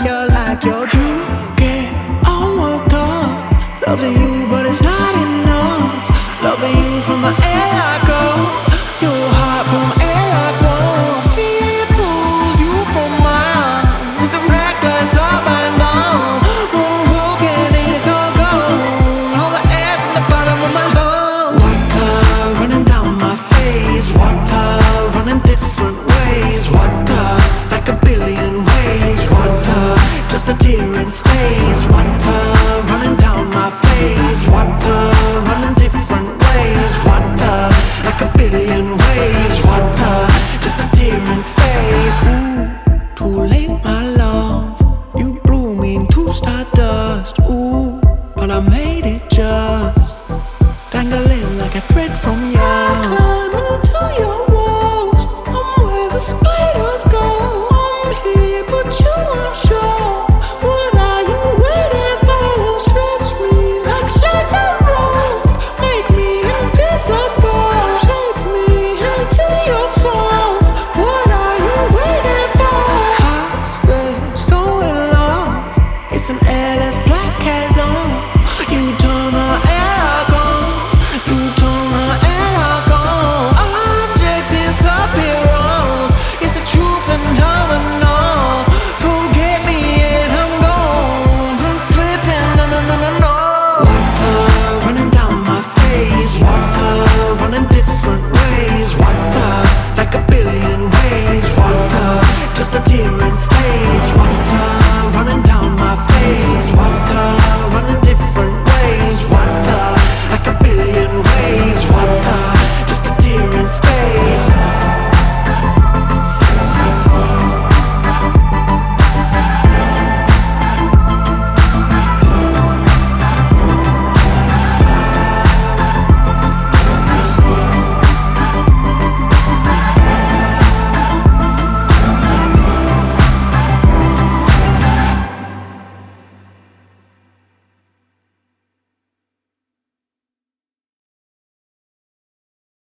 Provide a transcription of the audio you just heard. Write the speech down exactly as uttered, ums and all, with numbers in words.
you're like you're drunk. Get all worked up, loving you, but it's not enough. Loving you from the air like gold, your heart from air like warm. Fear pulls you from my arms. It's a reckless up and down. Moonwalking is all gone. All the air from the bottom of my lungs. Water running down my face. Water running different ways. Water like a billion waves. Water just a tear in space. Water running down my face. Water running different ways. Water like a billion waves. Water just a tear in space. Ooh, too late my love, you blew me into stardust. Ooh, but I made it just dangling like a thread from you. I climb into your walls, I'm where the spiders go. I'm here but you aren't sure.